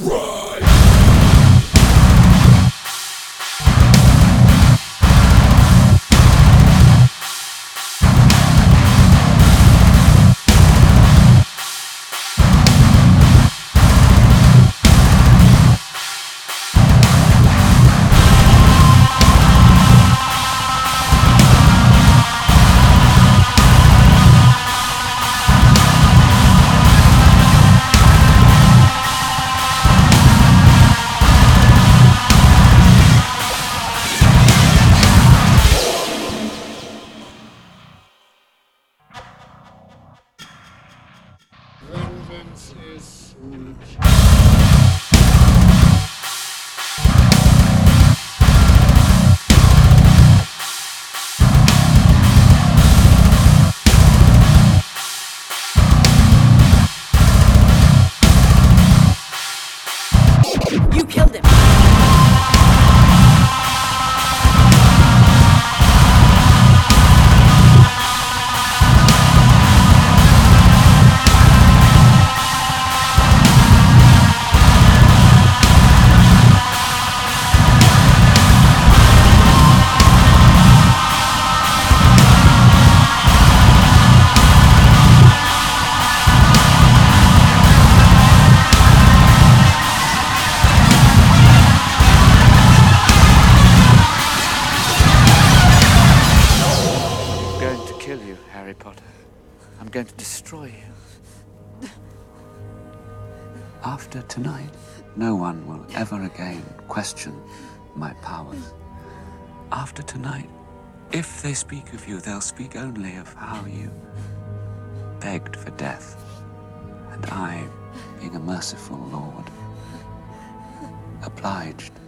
Vengeance is sweet. You killed him. I'm going to kill you, Harry Potter. I'm going to destroy you. After tonight, no one will ever again question my powers. After tonight, if they speak of you, they'll speak only of how you begged for death. And I, being a merciful lord, obliged.